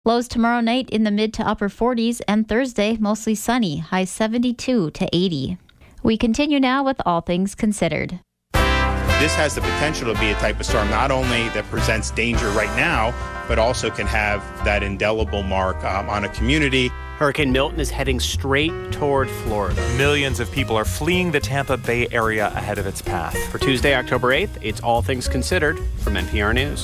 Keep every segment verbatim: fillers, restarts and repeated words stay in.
Lows tomorrow night in the mid to upper forties, and Thursday mostly sunny, high seventy-two to eighty. We continue now with All Things Considered. This has the potential to be a type of storm not only that presents danger right now, but also can have that indelible mark um, on a community. Hurricane Milton is heading straight toward Florida. Millions of people are fleeing the Tampa Bay area ahead of its path. For Tuesday, October eighth, it's All Things Considered from N P R News.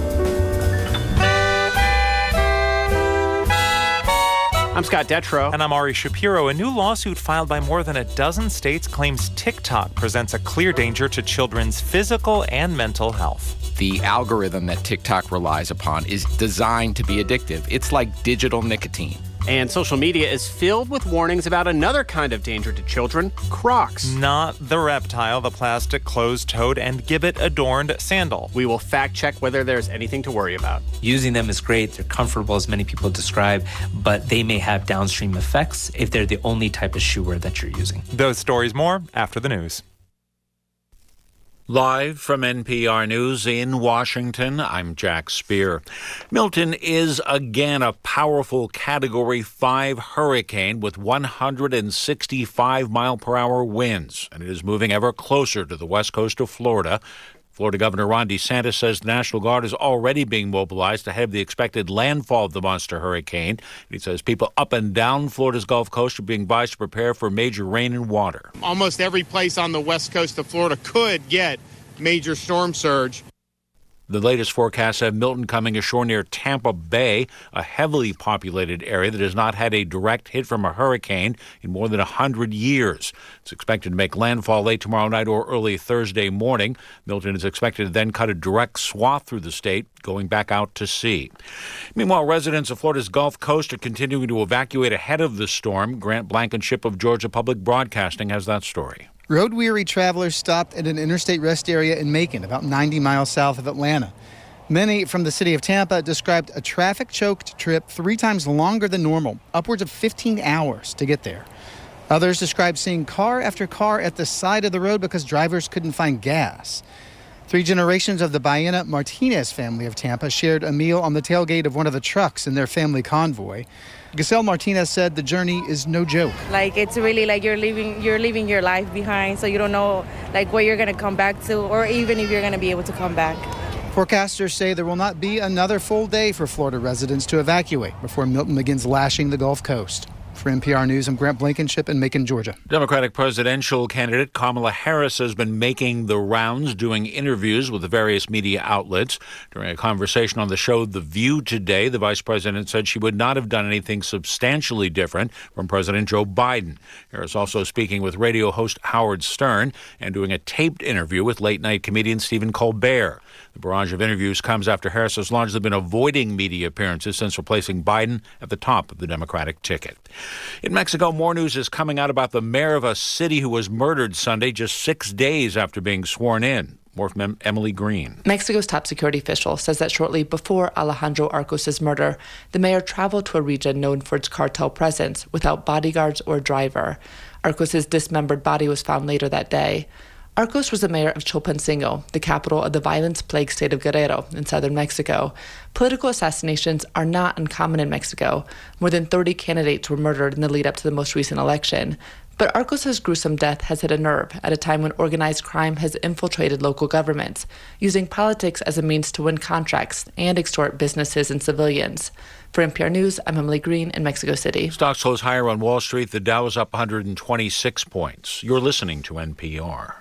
I'm Scott Detrow. And I'm Ari Shapiro. A new lawsuit filed by more than a dozen states claims TikTok presents a clear danger to children's physical and mental health. The algorithm that TikTok relies upon is designed to be addictive. It's like digital nicotine. And social media is filled with warnings about another kind of danger to children, Crocs. Not the reptile, the plastic closed-toed and gibbet-adorned sandal. We will fact-check whether there's anything to worry about. Using them is great. They're comfortable, as many people describe, but they may have downstream effects if they're the only type of shoe wear that you're using. Those stories more after the news. Live from N P R News in Washington, I'm Jack Speer. Milton is again a powerful Category five hurricane with one hundred sixty-five mile per hour winds, and it is moving ever closer to the west coast of Florida. Florida Governor Ron DeSantis says the National Guard is already being mobilized ahead of the expected landfall of the monster hurricane. He says people up and down Florida's Gulf Coast are being advised to prepare for major rain and water. Almost every place on the west coast of Florida could get major storm surge. The latest forecasts have Milton coming ashore near Tampa Bay, a heavily populated area that has not had a direct hit from a hurricane in more than one hundred years. It's expected to make landfall late tomorrow night or early Thursday morning. Milton is expected to then cut a direct swath through the state, going back out to sea. Meanwhile, residents of Florida's Gulf Coast are continuing to evacuate ahead of the storm. Grant Blankenship of Georgia Public Broadcasting has that story. Road-weary travelers stopped at an interstate rest area in Macon, about ninety miles south of Atlanta. Many from the city of Tampa described a traffic-choked trip three times longer than normal, upwards of fifteen hours to get there. Others described seeing car after car at the side of the road because drivers couldn't find gas. Three generations of the Baena Martinez family of Tampa shared a meal on the tailgate of one of the trucks in their family convoy. Giselle Martinez said the journey is no joke. Like, it's really like you're leaving you're leaving your life behind, so you don't know like where you're going to come back to, or even if you're going to be able to come back. Forecasters say there will not be another full day for Florida residents to evacuate before Milton begins lashing the Gulf Coast. For N P R News, I'm Grant Blankenship in Macon, Georgia. Democratic presidential candidate Kamala Harris has been making the rounds, doing interviews with the various media outlets. During a conversation on the show The View today, the vice president said she would not have done anything substantially different from President Joe Biden. Harris also speaking with radio host Howard Stern and doing a taped interview with late-night comedian Stephen Colbert. The barrage of interviews comes after Harris has largely been avoiding media appearances since replacing Biden at the top of the Democratic ticket. In Mexico, more news is coming out about the mayor of a city who was murdered Sunday just six days after being sworn in. More from Emily Green. Mexico's top security official says that shortly before Alejandro Arcos' murder, the mayor traveled to a region known for its cartel presence without bodyguards or driver. Arcos' dismembered body was found later that day. Arcos was the mayor of Chilpancingo, the capital of the violence-plagued state of Guerrero in southern Mexico. Political assassinations are not uncommon in Mexico. More than thirty candidates were murdered in the lead-up to the most recent election. But Arcos' gruesome death has hit a nerve at a time when organized crime has infiltrated local governments, using politics as a means to win contracts and extort businesses and civilians. For N P R News, I'm Emily Green in Mexico City. Stocks close higher on Wall Street. The Dow is up one hundred twenty-six points. You're listening to N P R.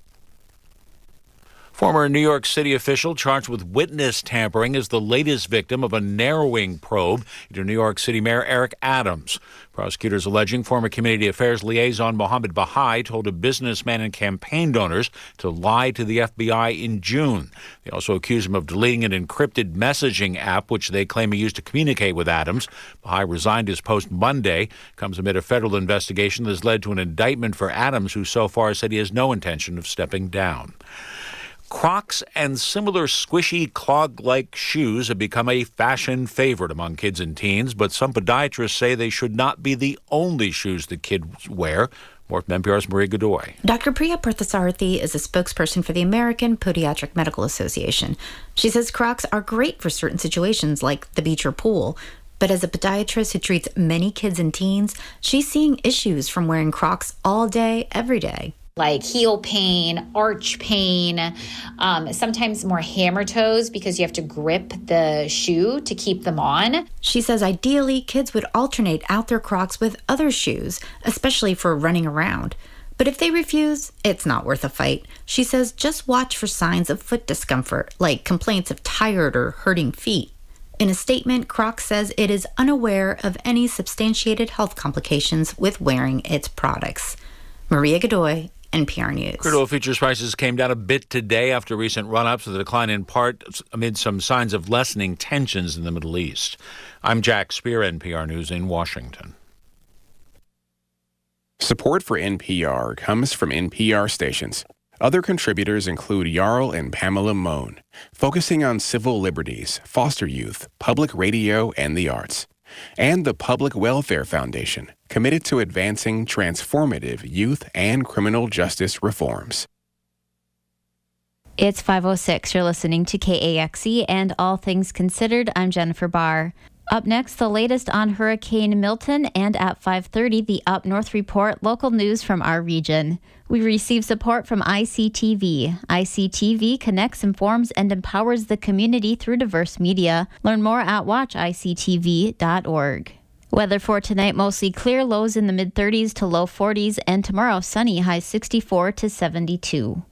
Former New York City official charged with witness tampering is the latest victim of a narrowing probe into New York City Mayor Eric Adams. Prosecutors alleging former Community Affairs liaison Mohammed Bahai told a businessman and campaign donors to lie to the F B I in June. They also accuse him of deleting an encrypted messaging app, which they claim he used to communicate with Adams. Bahai resigned his post Monday. Comes amid a federal investigation that has led to an indictment for Adams, who so far said he has no intention of stepping down. Crocs and similar squishy clog-like shoes have become a fashion favorite among kids and teens, but some podiatrists say they should not be the only shoes that kids wear. More from N P R's Maria Godoy. Doctor Priya Parthasarathi is a spokesperson for the American Podiatric Medical Association. She says Crocs are great for certain situations like the beach or pool, But as a podiatrist who treats many kids and teens, she's seeing issues from wearing Crocs all day, every day. Like heel pain, arch pain, um, sometimes more hammer toes because you have to grip the shoe to keep them on. She says ideally, kids would alternate out their Crocs with other shoes, especially for running around. But if they refuse, it's not worth a fight. She says just watch for signs of foot discomfort, like complaints of tired or hurting feet. In a statement, Crocs says it is unaware of any substantiated health complications with wearing its products. Maria Godoy, N P R News. Crude oil futures prices came down a bit today after recent run-ups, with a decline in part amid some signs of lessening tensions in the Middle East. I'm Jack Spear, N P R News in Washington. Support for N P R comes from N P R stations. Other contributors include Jarl and Pamela Mohn, focusing on civil liberties, foster youth, public radio, and the arts. And the Public Welfare Foundation, committed to advancing transformative youth and criminal justice reforms. It's five oh six. You're listening to K A X E and All Things Considered. I'm Jennifer Barr. Up next, the latest on Hurricane Milton, and at five thirty, the Up North Report, local news from our region. We receive support from I C T V. I C T V connects, informs, and empowers the community through diverse media. Learn more at watch I C T V dot org. Weather for tonight, mostly clear, lows in the mid thirties to low forties, and tomorrow sunny, highs sixty-four to seventy-two.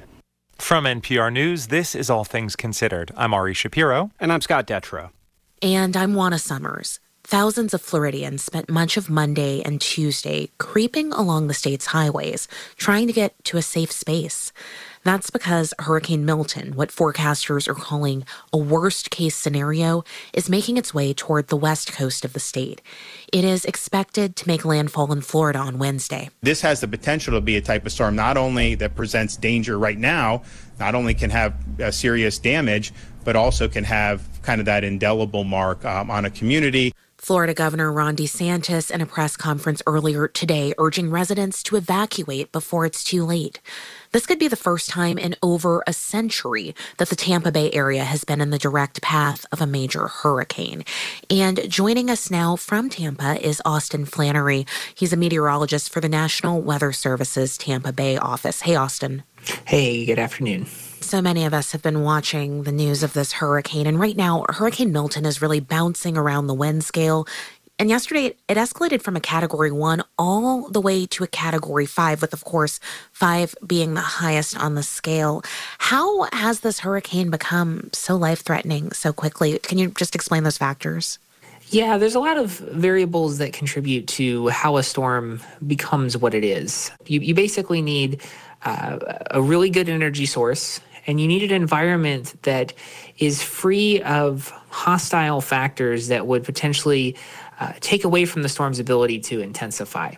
From N P R News, this is All Things Considered. I'm Ari Shapiro. And I'm Scott Detrow. And I'm Juana Summers. Thousands of Floridians spent much of Monday and Tuesday creeping along the state's highways, trying to get to a safe space. That's because Hurricane Milton, what forecasters are calling a worst-case scenario, is making its way toward the west coast of the state. It is expected to make landfall in Florida on Wednesday. This has the potential to be a type of storm not only that presents danger right now, not only can have uh, serious damage, but also can have kind of that indelible mark um, on a community. Florida Governor Ron DeSantis in a press conference earlier today urging residents to evacuate before it's too late. This could be the first time in over a century that the Tampa Bay area has been in the direct path of a major hurricane. And joining us now from Tampa is Austin Flannery. He's a meteorologist for the National Weather Service's Tampa Bay office. Hey, Austin. Hey, good afternoon. So many of us have been watching the news of this hurricane, and right now, Hurricane Milton is really bouncing around the wind scale. And yesterday, it, it escalated from a Category one all the way to a Category five, with, of course, five being the highest on the scale. How has this hurricane become so life-threatening so quickly? Can you just explain those factors? Yeah, there's a lot of variables that contribute to how a storm becomes what it is. You, you basically need uh, a really good energy source, and you need an environment that is free of hostile factors that would potentially uh, take away from the storm's ability to intensify.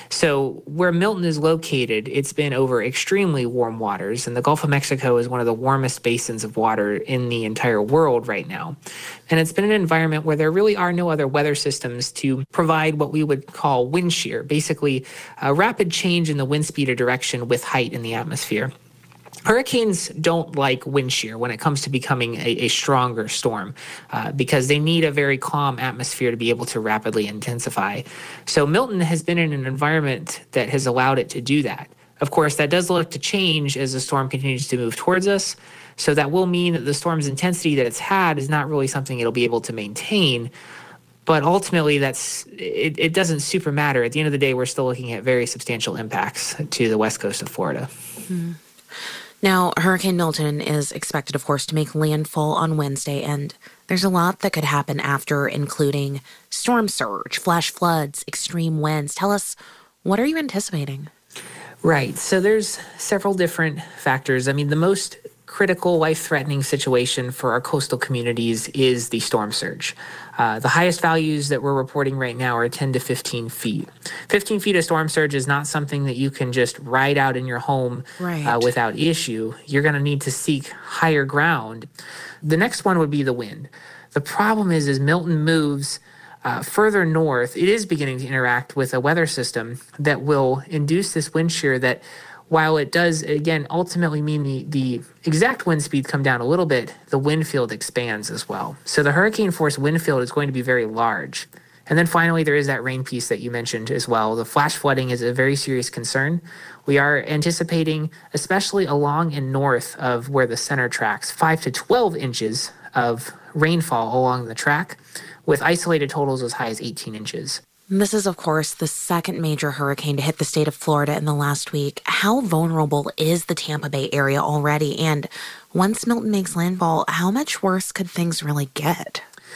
So where Milton is located, it's been over extremely warm waters, and the Gulf of Mexico is one of the warmest basins of water in the entire world right now. And it's been an environment where there really are no other weather systems to provide what we would call wind shear, basically a rapid change in the wind speed or direction with height in the atmosphere. Hurricanes don't like wind shear when it comes to becoming a, a stronger storm uh, because they need a very calm atmosphere to be able to rapidly intensify. So Milton has been in an environment that has allowed it to do that. Of course, that does look to change as the storm continues to move towards us. So that will mean that the storm's intensity that it's had is not really something it'll be able to maintain. But ultimately, that's it, it doesn't super matter. At the end of the day, we're still looking at very substantial impacts to the west coast of Florida. Mm-hmm. Now, Hurricane Milton is expected, of course, to make landfall on Wednesday, and there's a lot that could happen after, including storm surge, flash floods, extreme winds. Tell us, what are you anticipating? Right. So there's several different factors. I mean, the most critical, life-threatening situation for our coastal communities is the storm surge. Uh, the highest values that we're reporting right now are ten to fifteen feet. fifteen feet of storm surge is not something that you can just ride out in your home right. uh, without issue. You're going to need to seek higher ground. The next one would be the wind. The problem is, as Milton moves uh, further north, it is beginning to interact with a weather system that will induce this wind shear that while it does, again, ultimately mean the, the exact wind speed come down a little bit, the wind field expands as well. So the hurricane force wind field is going to be very large. And then finally, there is that rain piece that you mentioned as well. The flash flooding is a very serious concern. We are anticipating, especially along and north of where the center tracks, five to twelve inches of rainfall along the track, with isolated totals as high as eighteen inches. This is, of course, the second major hurricane to hit the state of Florida in the last week. How vulnerable is the Tampa Bay area already? And once Milton makes landfall, how much worse could things really get?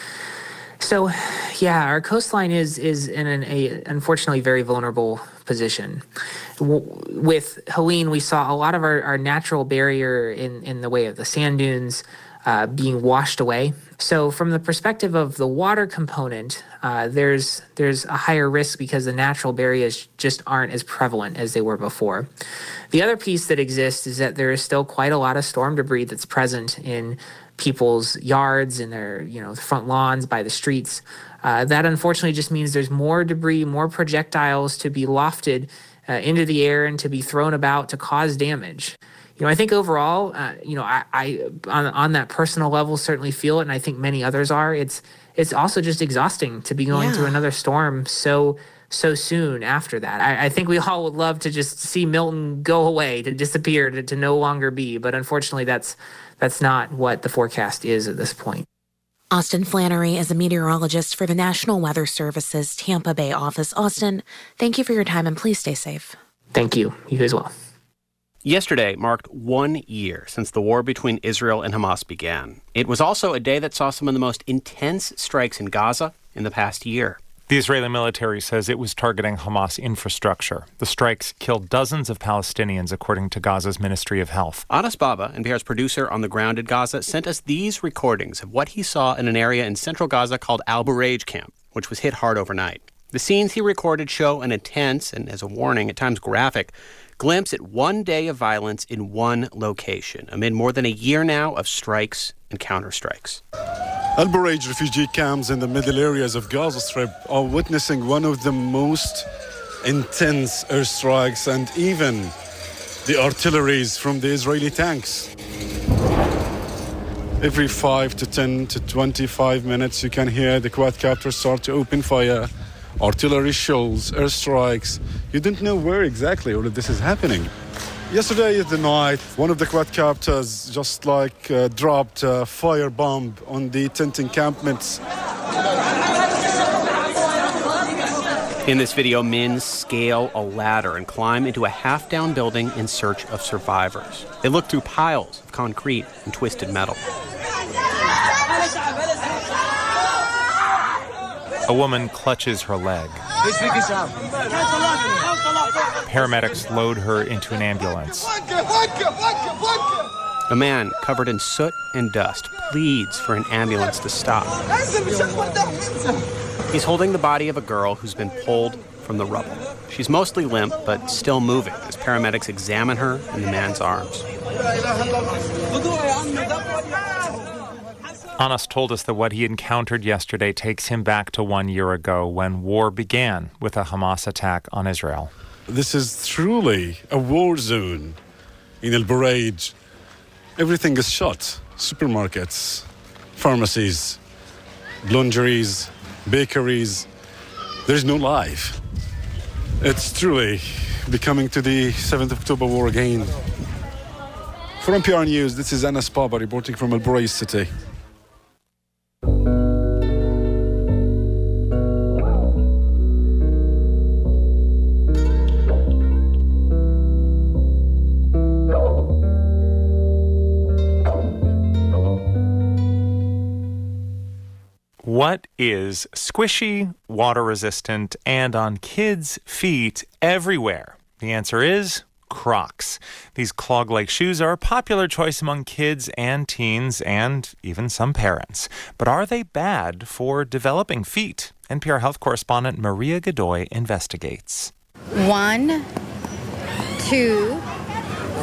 So, yeah, our coastline is is in an a, unfortunately very vulnerable position. W- with Helene, we saw a lot of our, our natural barrier in, in the way of the sand dunes uh, being washed away. So from the perspective of the water component, uh, there's there's a higher risk because the natural barriers just aren't as prevalent as they were before. The other piece that exists is that there is still quite a lot of storm debris that's present in people's yards and their, you know, front lawns, by the streets. Uh, that unfortunately just means there's more debris, more projectiles to be lofted uh, into the air and to be thrown about to cause damage. You know, I think overall, uh, you know, I, I on, on that personal level certainly feel it, and I think many others are. It's it's also just exhausting to be going yeah. through another storm so so soon after that. I, I think we all would love to just see Milton go away, to disappear, to, to no longer be, but unfortunately, that's that's not what the forecast is at this point. Austin Flannery is a meteorologist for the National Weather Service's Tampa Bay office. Austin, thank you for your time, and please stay safe. Thank you. You as well. Yesterday marked one year since the war between Israel and Hamas began. It was also a day that saw some of the most intense strikes in Gaza in the past year. The Israeli military says it was targeting Hamas infrastructure. The strikes killed dozens of Palestinians, according to Gaza's Ministry of Health. Anas Baba, N P R's producer on the ground at Gaza, sent us these recordings of what he saw in an area in central Gaza called Al Bureij camp, which was hit hard overnight. The scenes he recorded show an intense, and as a warning, at times graphic, glimpse at one day of violence in one location, amid more than a year now of strikes and counterstrikes. Al Bureij refugee camps in the middle areas of Gaza Strip are witnessing one of the most intense airstrikes, and even the artilleries from the Israeli tanks. Every five to ten to twenty-five minutes, you can hear the quadcopters start to open fire, artillery shells, airstrikes. You don't know where exactly all of this is happening. Yesterday at the night, one of the quadcopters just like uh, dropped a fire bomb on the tent encampments. In this video, men scale a ladder and climb into a half-down building in search of survivors. They look through piles of concrete and twisted metal. A woman clutches her leg. Paramedics load her into an ambulance. A man covered in soot and dust pleads for an ambulance to stop. He's holding the body of a girl who's been pulled from the rubble. She's mostly limp, but still moving as paramedics examine her in the man's arms. Anas told us that what he encountered yesterday takes him back to one year ago when war began with a Hamas attack on Israel. This is truly a war zone in Al Bureij. Everything is shut. Supermarkets, pharmacies, laundries, bakeries. There's no life. It's truly becoming to the seventh of October war again. For N P R News, this is Anas Baba reporting from Al Bureij city. What is squishy, water-resistant, and on kids' feet everywhere? The answer is Crocs. These clog-like shoes are a popular choice among kids and teens and even some parents. But are they bad for developing feet? N P R health correspondent Maria Godoy investigates. One, two,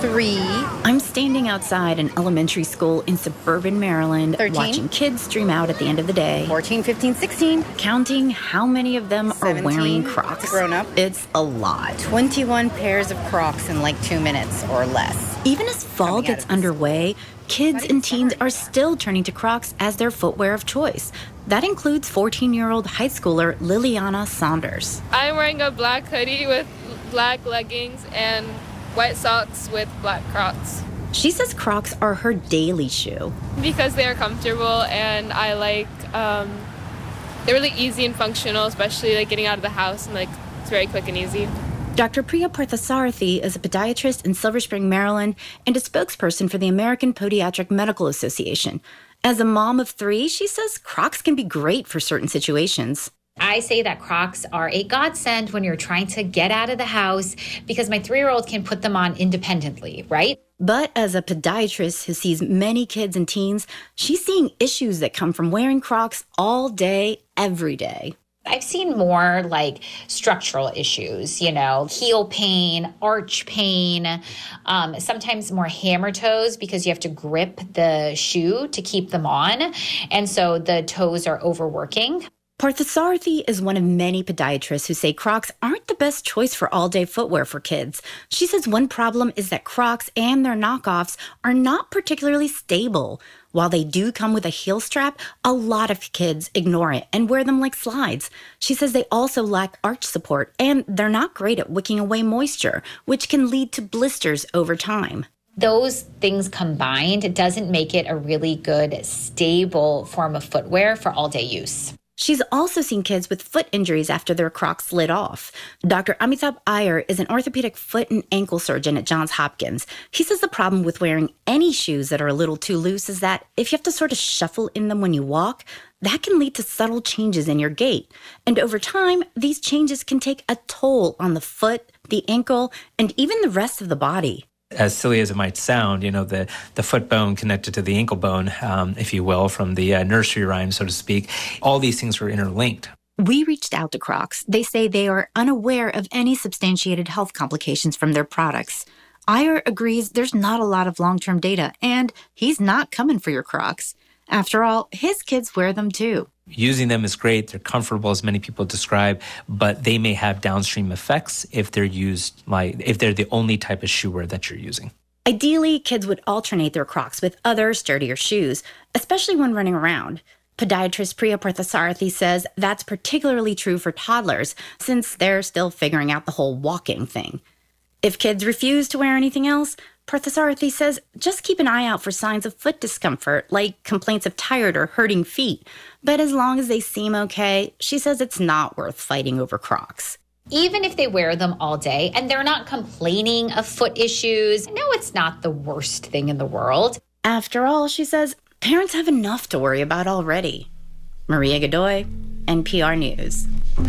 Three. I'm standing outside an elementary school in suburban Maryland, thirteen. Watching kids stream out at the end of the day. fourteen, fifteen, sixteen. Counting how many of them seventeen. Are wearing Crocs. Grown up. It's a lot. twenty-one pairs of Crocs in like two minutes or less. Even as fall gets underway, kids and teens are still turning to Crocs as their footwear of choice. That includes fourteen-year-old high schooler Liliana Saunders. I'm wearing a black hoodie with black leggings and white socks with black Crocs. She says Crocs are her daily shoe. Because they are comfortable and I like, um, they're really easy and functional, especially like getting out of the house and like it's very quick and easy. Doctor Priya Parthasarathy is a podiatrist in Silver Spring, Maryland, and a spokesperson for the American Podiatric Medical Association. As a mom of three, she says Crocs can be great for certain situations. I say that Crocs are a godsend when you're trying to get out of the house because my three-year-old can put them on independently, right? But as a podiatrist who sees many kids and teens, she's seeing issues that come from wearing Crocs all day, every day. I've seen more like structural issues, you know, heel pain, arch pain, um, sometimes more hammer toes because you have to grip the shoe to keep them on. And so the toes are overworking. Parthasarathy is one of many podiatrists who say Crocs aren't the best choice for all-day footwear for kids. She says one problem is that Crocs and their knockoffs are not particularly stable. While they do come with a heel strap, a lot of kids ignore it and wear them like slides. She says they also lack arch support, and they're not great at wicking away moisture, which can lead to blisters over time. Those things combined doesn't make it a really good, stable form of footwear for all-day use. She's also seen kids with foot injuries after their Crocs slid off. Doctor Amitabh Iyer is an orthopedic foot and ankle surgeon at Johns Hopkins. He says the problem with wearing any shoes that are a little too loose is that if you have to sort of shuffle in them when you walk, that can lead to subtle changes in your gait. And over time, these changes can take a toll on the foot, the ankle, and even the rest of the body. As silly as it might sound, you know, the, the foot bone connected to the ankle bone, um, if you will, from the uh, nursery rhyme, so to speak, all these things were interlinked. We reached out to Crocs. They say they are unaware of any substantiated health complications from their products. Iyer agrees there's not a lot of long-term data, and he's not coming for your Crocs. After all, his kids wear them too. Using them is great. They're comfortable, as many people describe, but they may have downstream effects if they're used like if they're the only type of shoe wear that you're using. Ideally, kids would alternate their Crocs with other sturdier shoes, especially when running around. Podiatrist Priya Parthasarathy says that's particularly true for toddlers, since they're still figuring out the whole walking thing. If kids refuse to wear anything else, Parthasarathy says just keep an eye out for signs of foot discomfort, like complaints of tired or hurting feet. But as long as they seem okay, she says it's not worth fighting over Crocs. Even if they wear them all day and they're not complaining of foot issues, no, it's not the worst thing in the world. After all, she says, parents have enough to worry about already. Maria Godoy, N P R News.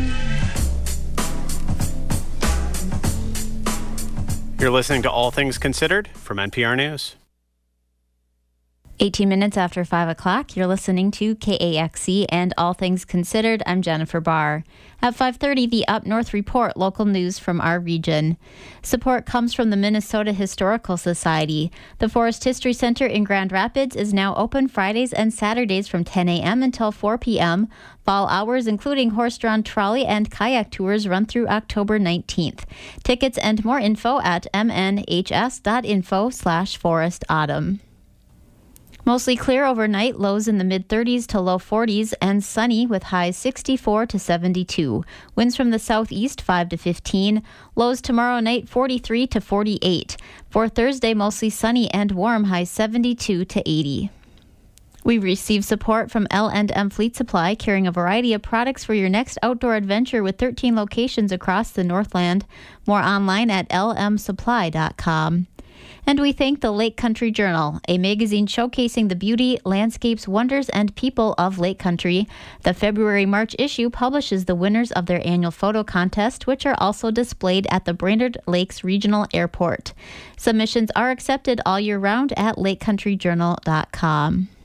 You're listening to All Things Considered from N P R News. eighteen minutes after five o'clock, you're listening to K A X C and All Things Considered. I'm Jennifer Barr. At five thirty, the Up North Report, local news from our region. Support comes from the Minnesota Historical Society. The Forest History Center in Grand Rapids is now open Fridays and Saturdays from ten a.m. until four p.m. Fall hours, including horse-drawn trolley and kayak tours, run through October nineteenth. Tickets and more info at m n h s dot info slash forest autumn. Mostly clear overnight, lows in the mid-thirties to low forties, and sunny with highs sixty-four to seventy-two. Winds from the southeast five to fifteen. Lows tomorrow night forty-three to forty-eight. For Thursday, mostly sunny and warm, highs seventy-two to eighty. We receive support from L and M Fleet Supply, carrying a variety of products for your next outdoor adventure with thirteen locations across the Northland. More online at l m supply dot com. And we thank the Lake Country Journal, a magazine showcasing the beauty, landscapes, wonders, and people of Lake Country. The February-March issue publishes the winners of their annual photo contest, which are also displayed at the Brainerd Lakes Regional Airport. Submissions are accepted all year round at lake country journal dot com.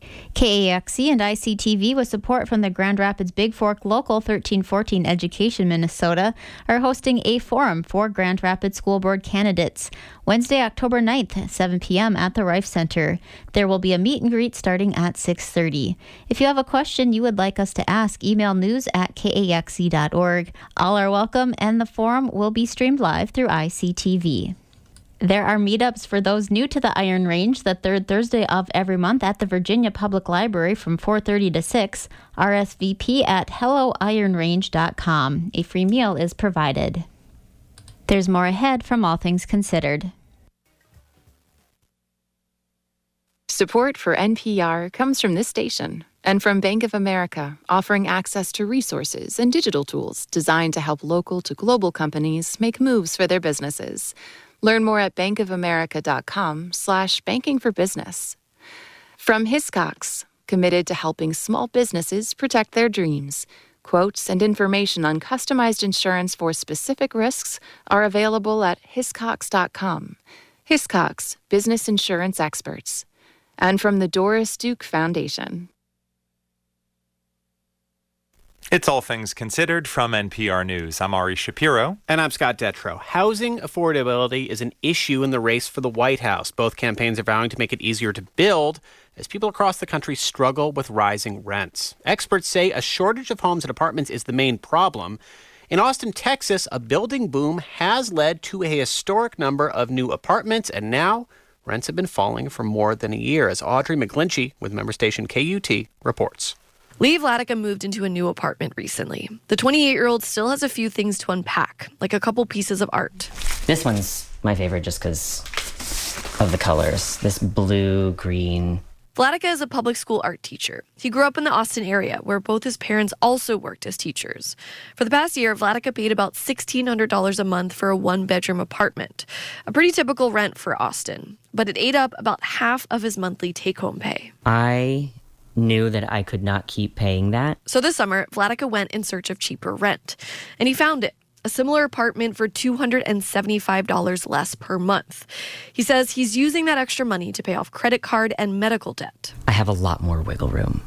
K A X C and I C T V, with support from the Grand Rapids Big Fork Local thirteen fourteen Education Minnesota, are hosting a forum for Grand Rapids School Board candidates Wednesday, October ninth, seven p.m. at the Reif Center. There will be a meet and greet starting at six thirty. If you have a question you would like us to ask, email news at k a x c dot org. All are welcome, and the forum will be streamed live through I C T V. There are meetups for those new to the Iron Range the third Thursday of every month at the Virginia Public Library from four thirty to six. R S V P at hello iron range dot com. A free meal is provided. There's more ahead from All Things Considered. Support for N P R comes from this station and from Bank of America, offering access to resources and digital tools designed to help local to global companies make moves for their businesses. Learn more at bankofamerica.com slash banking for business. From Hiscox, committed to helping small businesses protect their dreams. Quotes and information on customized insurance for specific risks are available at hiscox dot com. Hiscox, business insurance experts. And from the Doris Duke Foundation. It's All Things Considered from N P R News. I'm Ari Shapiro. And I'm Scott Detrow. Housing affordability is an issue in the race for the White House. Both campaigns are vowing to make it easier to build as people across the country struggle with rising rents. Experts say a shortage of homes and apartments is the main problem. In Austin, Texas, a building boom has led to a historic number of new apartments, and now rents have been falling for more than a year, as Audrey McGlinchey with member station K U T reports. Lee Vladeca moved into a new apartment recently. The twenty-eight-year-old still has a few things to unpack, like a couple pieces of art. This one's my favorite just because of the colors. This blue, green. Vladeca is a public school art teacher. He grew up in the Austin area, where both his parents also worked as teachers. For the past year, Vladeca paid about sixteen hundred dollars a month for a one-bedroom apartment, a pretty typical rent for Austin. But it ate up about half of his monthly take-home pay. I knew that I could not keep paying that. So this summer, Vladeca went in search of cheaper rent, and he found it. A similar apartment for two hundred seventy-five dollars less per month. He says he's using that extra money to pay off credit card and medical debt. I have a lot more wiggle room.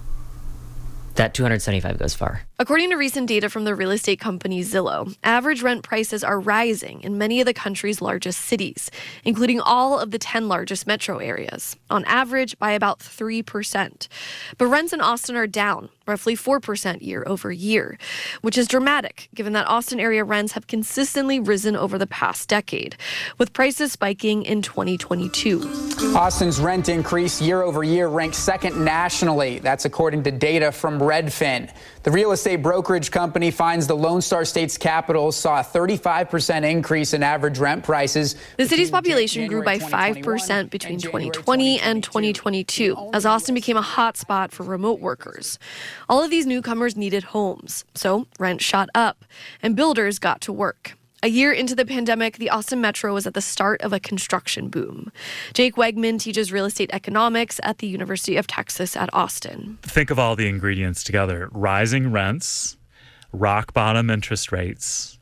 That two hundred seventy-five dollars goes far. According to recent data from the real estate company Zillow, average rent prices are rising in many of the country's largest cities, including all of the ten largest metro areas, on average by about three percent. But rents in Austin are down, roughly four percent year over year, which is dramatic given that Austin area rents have consistently risen over the past decade, with prices spiking in twenty twenty-two. Austin's rent increase year over year ranks second nationally. That's according to data from Redfin. The real estate brokerage company finds the Lone Star State's capital saw a thirty-five percent increase in average rent prices. The city's population grew by five percent between twenty twenty and twenty twenty-two as Austin became a hot spot for remote workers. All of these newcomers needed homes, so rent shot up, and builders got to work. A year into the pandemic, the Austin Metro was at the start of a construction boom. Jake Wegman teaches real estate economics at the University of Texas at Austin. Think of all the ingredients together: rising rents, rock bottom interest rates,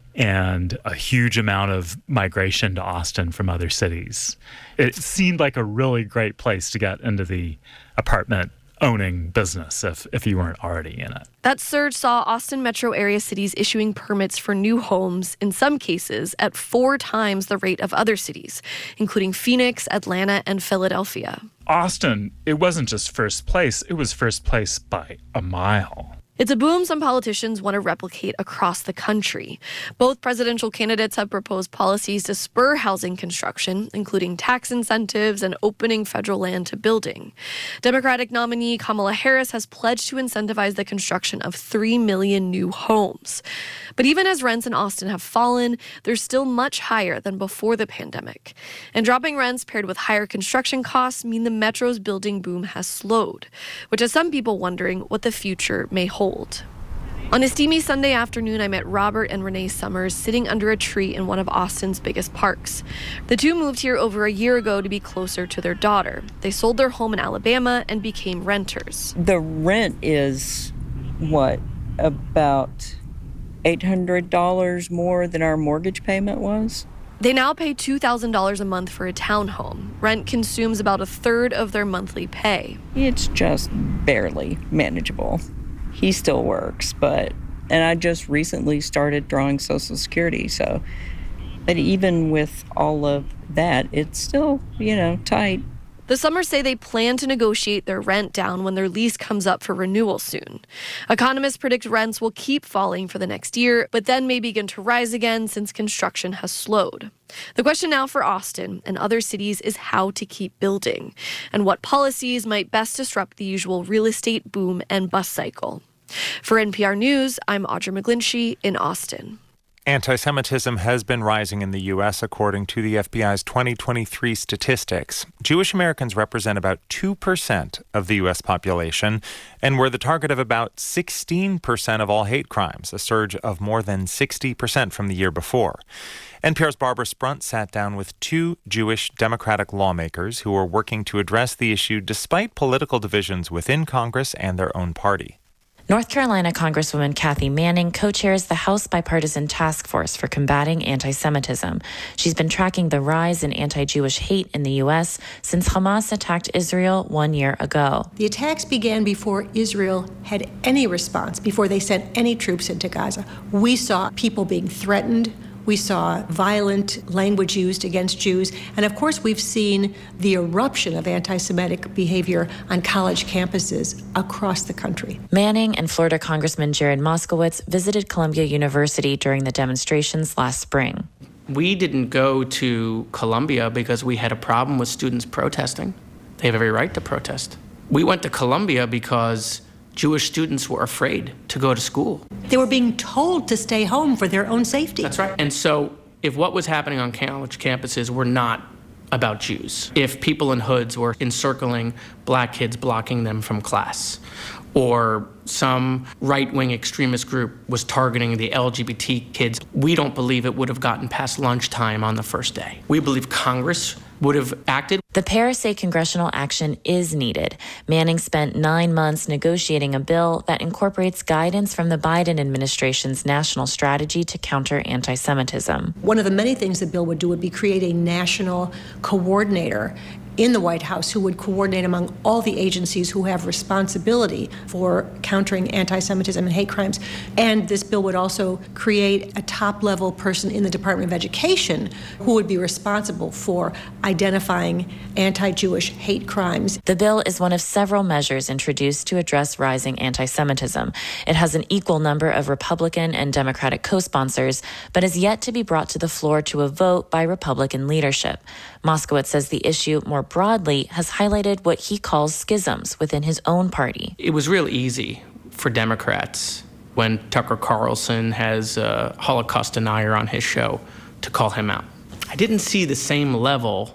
and a huge amount of migration to Austin from other cities. It seemed like a really great place to get into the apartment owning business if, if you weren't already in it. That surge saw Austin metro area cities issuing permits for new homes, in some cases at four times the rate of other cities, including Phoenix, Atlanta, and Philadelphia. Austin, it wasn't just first place, it was first place by a mile. It's a boom some politicians want to replicate across the country. Both presidential candidates have proposed policies to spur housing construction, including tax incentives and opening federal land to building. Democratic nominee Kamala Harris has pledged to incentivize the construction of three million new homes. But even as rents in Austin have fallen, they're still much higher than before the pandemic. And dropping rents paired with higher construction costs mean the metro's building boom has slowed, which has some people wondering what the future may hold. On a steamy Sunday afternoon, I met Robert and Renee Summers sitting under a tree in one of Austin's biggest parks. The two moved here over a year ago to be closer to their daughter. They sold their home in Alabama and became renters. The rent is, what, about eight hundred dollars more than our mortgage payment was? They now pay two thousand dollars a month for a townhome. Rent consumes about a third of their monthly pay. It's just barely manageable. He still works, but, and I just recently started drawing Social Security, so, but even with all of that, it's still, you know, tight. The Summers say they plan to negotiate their rent down when their lease comes up for renewal soon. Economists predict rents will keep falling for the next year, but then may begin to rise again since construction has slowed. The question now for Austin and other cities is how to keep building, and what policies might best disrupt the usual real estate boom and bust cycle. For N P R News, I'm Audra McGlinchey in Austin. Anti-Semitism has been rising in the U S according to the F B I's twenty twenty-three statistics. Jewish Americans represent about two percent of the U S population and were the target of about sixteen percent of all hate crimes, a surge of more than sixty percent from the year before. N P R's Barbara Sprunt sat down with two Jewish Democratic lawmakers who are working to address the issue despite political divisions within Congress and their own party. North Carolina Congresswoman Kathy Manning co-chairs the House Bipartisan Task Force for Combating Anti-Semitism. She's been tracking the rise in anti-Jewish hate in the U S since Hamas attacked Israel one year ago. The attacks began before Israel had any response, before they sent any troops into Gaza. We saw people being threatened. We saw violent language used against Jews. And of course, we've seen the eruption of anti-Semitic behavior on college campuses across the country. Manning and Florida Congressman Jared Moskowitz visited Columbia University during the demonstrations last spring. We didn't go to Columbia because we had a problem with students protesting. They have every right to protest. We went to Columbia because Jewish students were afraid to go to school. They were being told to stay home for their own safety. That's right. And so if what was happening on college campuses were not about Jews, if people in hoods were encircling black kids, blocking them from class, or some right-wing extremist group was targeting the L G B T kids, we don't believe it would have gotten past lunchtime on the first day. We believe Congress would have acted. The pair say congressional action is needed. Manning spent nine months negotiating a bill that incorporates guidance from the Biden administration's national strategy to counter anti-Semitism. One of the many things the bill would do would be create a national coordinator in the White House who would coordinate among all the agencies who have responsibility for countering anti-Semitism and hate crimes. And this bill would also create a top-level person in the Department of Education who would be responsible for identifying anti-Jewish hate crimes. The bill is one of several measures introduced to address rising anti-Semitism. It has an equal number of Republican and Democratic co-sponsors, but is yet to be brought to the floor to a vote by Republican leadership. Moskowitz says the issue more broadly has highlighted what he calls schisms within his own party. It was real easy for Democrats when Tucker Carlson has a Holocaust denier on his show to call him out. I didn't see the same level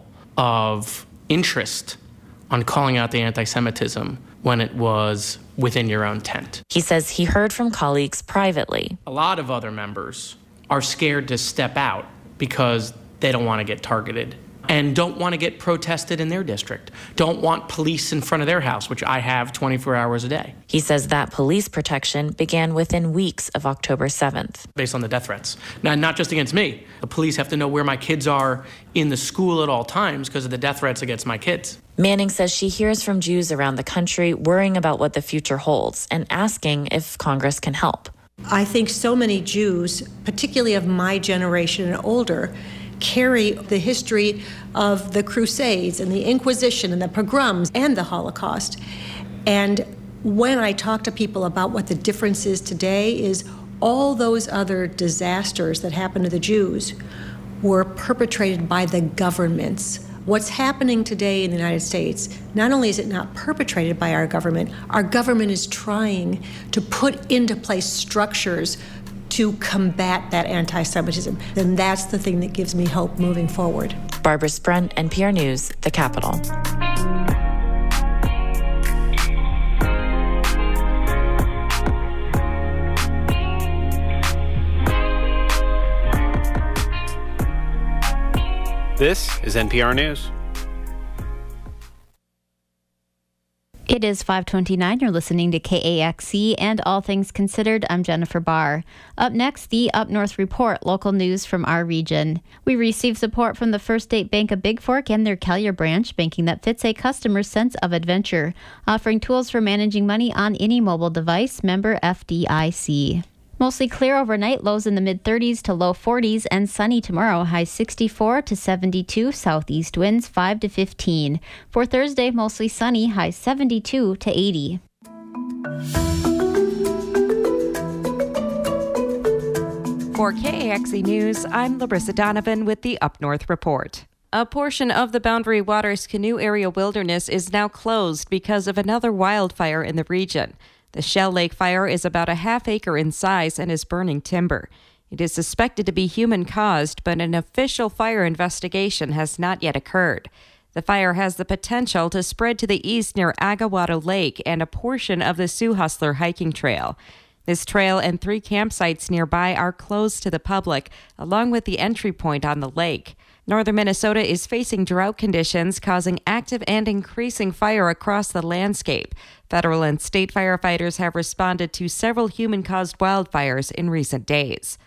of interest on calling out the anti-Semitism when it was within your own tent. He says he heard from colleagues privately. A lot of other members are scared to step out because they don't want to get targeted and don't want to get protested in their district, don't want police in front of their house, which I have twenty-four hours a day. He says that police protection began within weeks of October seventh. Based on the death threats. Now, not just against me. The police have to know where my kids are in the school at all times because of the death threats against my kids. Manning says she hears from Jews around the country worrying about what the future holds and asking if Congress can help. I think so many Jews, particularly of my generation and older, carry the history of the Crusades and the Inquisition and the pogroms and the Holocaust. And when I talk to people about what the difference is today is all those other disasters that happened to the Jews were perpetrated by the governments. What's happening today in the United States, not only is it not perpetrated by our government, our government is trying to put into place structures to combat that anti-Semitism. And that's the thing that gives me hope moving forward. Barbara Sprunt, N P R News, The Capitol. This is N P R News. It is five twenty-nine. You're listening to K A X C and All Things Considered. I'm Jennifer Barr. Up next, the Up North Report, local news from our region. We receive support from the First State Bank of Big Fork and their Kelliher branch, banking that fits a customer's sense of adventure, offering tools for managing money on any mobile device. Member F D I C. Mostly clear overnight, lows in the mid-thirties to low forties, and sunny tomorrow, highs sixty-four to seventy-two, southeast winds five to fifteen. For Thursday, mostly sunny, highs seventy-two to eighty. For K A X E News, I'm Larissa Donovan with the Up North Report. A portion of the Boundary Waters Canoe Area Wilderness is now closed because of another wildfire in the region. The Shell Lake fire is about a half acre in size and is burning timber. It is suspected to be human-caused, but an official fire investigation has not yet occurred. The fire has the potential to spread to the east near Agawata Lake and a portion of the Sioux Hustler hiking trail. This trail and three campsites nearby are closed to the public, along with the entry point on the lake. Northern Minnesota is facing drought conditions, causing active and increasing fire across the landscape. Federal and state firefighters have responded to several human-caused wildfires in recent days.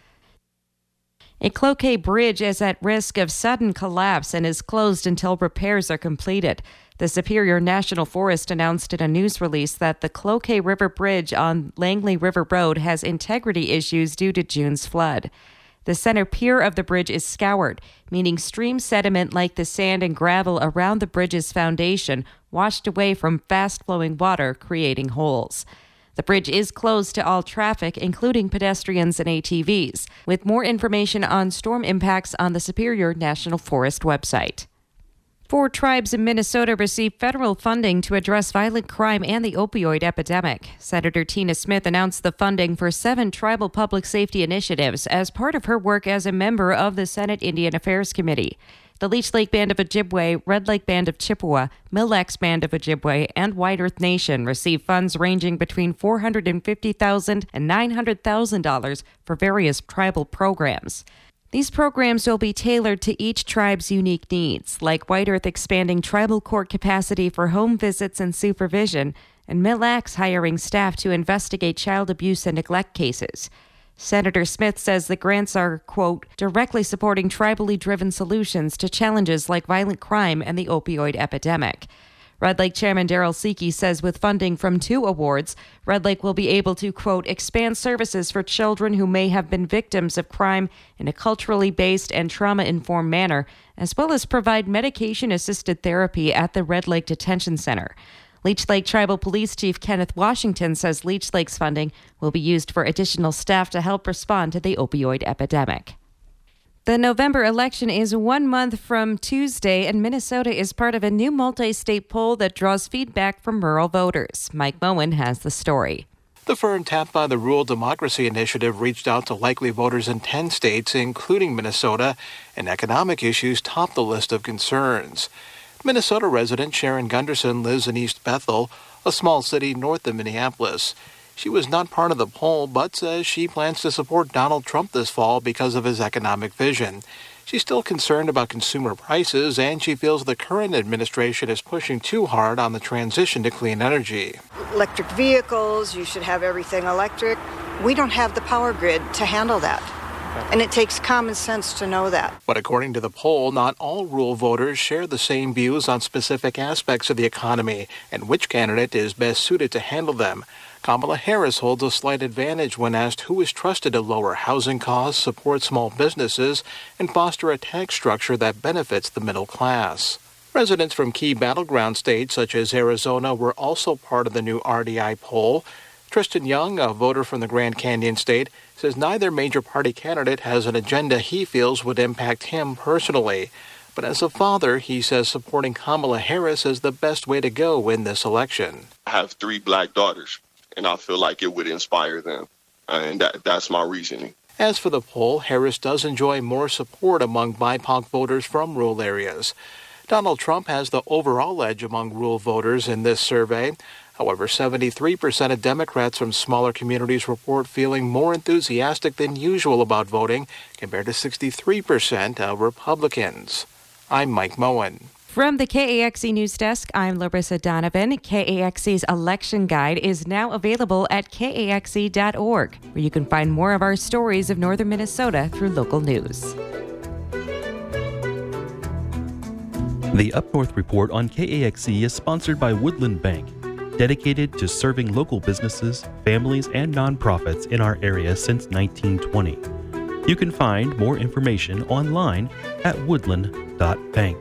A Cloquet Bridge is at risk of sudden collapse and is closed until repairs are completed. The Superior National Forest announced in a news release that the Cloquet River Bridge on Langley River Road has integrity issues due to June's flood. The center pier of the bridge is scoured, meaning stream sediment like the sand and gravel around the bridge's foundation washed away from fast-flowing water, creating holes. The bridge is closed to all traffic, including pedestrians and A T Vs, with more information on storm impacts on the Superior National Forest website. Four tribes in Minnesota received federal funding to address violent crime and the opioid epidemic. Senator Tina Smith announced the funding for seven tribal public safety initiatives as part of her work as a member of the Senate Indian Affairs Committee. The Leech Lake Band of Ojibwe, Red Lake Band of Chippewa, Mille Lacs Band of Ojibwe, and White Earth Nation received funds ranging between four hundred fifty thousand dollars and nine hundred thousand dollars for various tribal programs. These programs will be tailored to each tribe's unique needs, like White Earth expanding tribal court capacity for home visits and supervision, and Mille Lacs hiring staff to investigate child abuse and neglect cases. Senator Smith says the grants are, quote, directly supporting tribally driven solutions to challenges like violent crime and the opioid epidemic. Red Lake Chairman Daryl Seeke says with funding from two awards, Red Lake will be able to, quote, expand services for children who may have been victims of crime in a culturally based and trauma-informed manner, as well as provide medication-assisted therapy at the Red Lake Detention Center. Leech Lake Tribal Police Chief Kenneth Washington says Leech Lake's funding will be used for additional staff to help respond to the opioid epidemic. The November election is one month from Tuesday, and Minnesota is part of a new multi-state poll that draws feedback from rural voters. Mike Moen has the story. The firm tapped by the Rural Democracy Initiative reached out to likely voters in ten states, including Minnesota, and economic issues topped the list of concerns. Minnesota resident Sharon Gunderson lives in East Bethel, a small city north of Minneapolis. She was not part of the poll, but says she plans to support Donald Trump this fall because of his economic vision. She's still concerned about consumer prices, and she feels the current administration is pushing too hard on the transition to clean energy. Electric vehicles, you should have everything electric. We don't have the power grid to handle that. And it takes common sense to know that. But according to the poll, not all rural voters share the same views on specific aspects of the economy and which candidate is best suited to handle them. Kamala Harris holds a slight advantage when asked who is trusted to lower housing costs, support small businesses, and foster a tax structure that benefits the middle class. Residents from key battleground states such as Arizona were also part of the new R D I poll. Tristan Young, a voter from the Grand Canyon state, says neither major party candidate has an agenda he feels would impact him personally. But as a father, he says supporting Kamala Harris is the best way to go in this election. I have three black daughters, and I feel like it would inspire them, and that, that's my reasoning. As for the poll, Harris does enjoy more support among B I P O C voters from rural areas. Donald Trump has the overall edge among rural voters in this survey. However, seventy-three percent of Democrats from smaller communities report feeling more enthusiastic than usual about voting, compared to sixty-three percent of Republicans. I'm Mike Moen. From the K A X E News Desk, I'm Larissa Donovan. K A X E's election guide is now available at K A X E dot org, where you can find more of our stories of northern Minnesota through local news. The Up North Report on K A X E is sponsored by Woodland Bank, dedicated to serving local businesses, families, and nonprofits in our area since nineteen twenty. You can find more information online at woodland dot bank.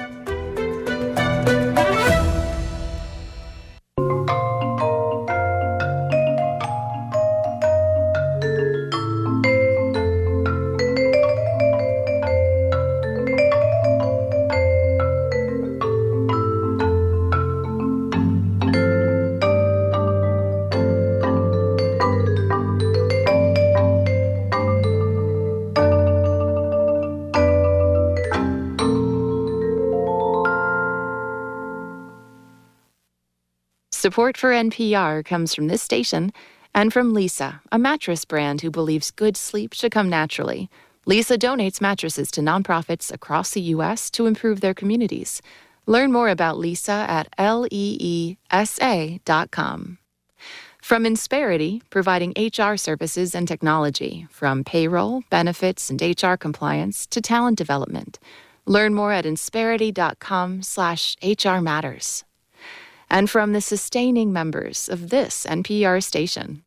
Support for N P R comes from this station and from Leesa, a mattress brand who believes good sleep should come naturally. Leesa donates mattresses to nonprofits across the U S to improve their communities. Learn more about Leesa at leesa dot com. From Insperity, providing H R services and technology, from payroll, benefits, and H R compliance to talent development. Learn more at insperity dot com slash H R matters. And from the sustaining members of this N P R station.